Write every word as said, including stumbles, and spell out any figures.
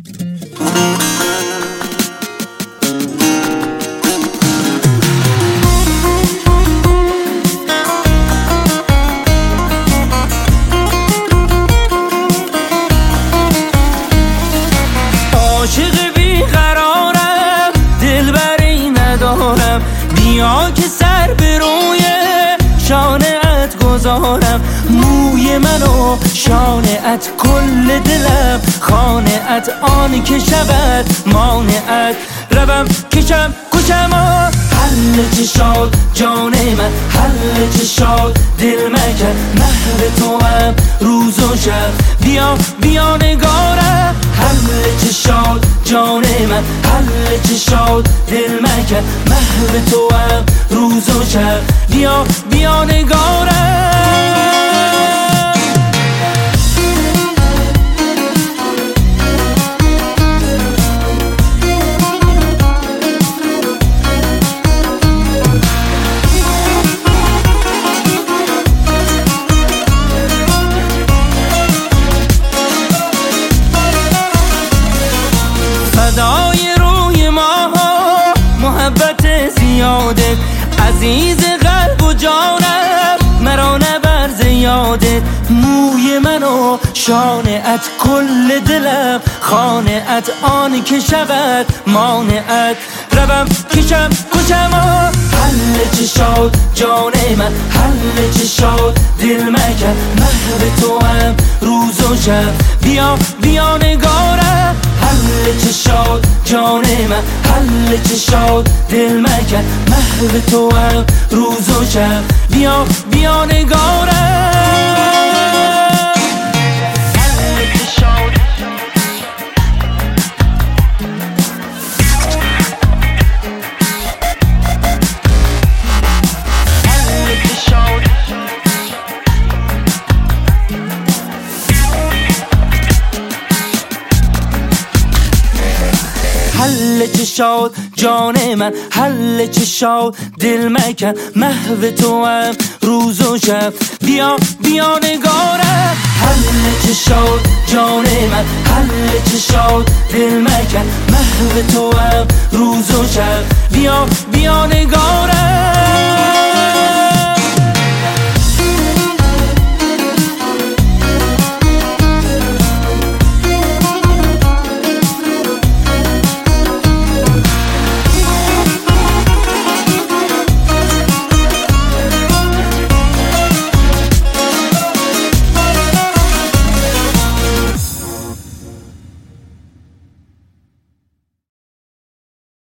عاشق بیقرارم، دلبری ندارم، بیا که سر به روی شانه‌ات گذارم. موی منو شانه‌ات، کل دلم خانه‌ات، آن که شود مانعت. روم کشم کشم و حل چشاد جان من، حل چشاد دل مکن، محو تو هم روز و شب. بیا بیا نگارم، حل چشاد جان من، حل چشاد دل مکن، محو تو هم روز و شب. بیا بیا نگارم. فدای روی ماها محبت زیادت، عزیز قلب و جانم مرا نبر زیادت. موی منو شانه‌ات، کل دلم خانه‌ات، آن که شود مانعت. روم کشم کشم و حل چشاد جان من، حل چشاد دل مکن، محو تو هم روز و شب. بیا بیا نگارم، حل چشاد جان من، حل چشاد دل مکن، محو تو هم روز و شب. بیا بیا نگارم. حل چشاد جان من، حل چشاد دل مکن، محو تو هم روز و شب. بیا بیا نگارم، حل چشاد جان من، حل چشاد دل مکن، محو تو هم روز و شب. بیا بیا نگارم.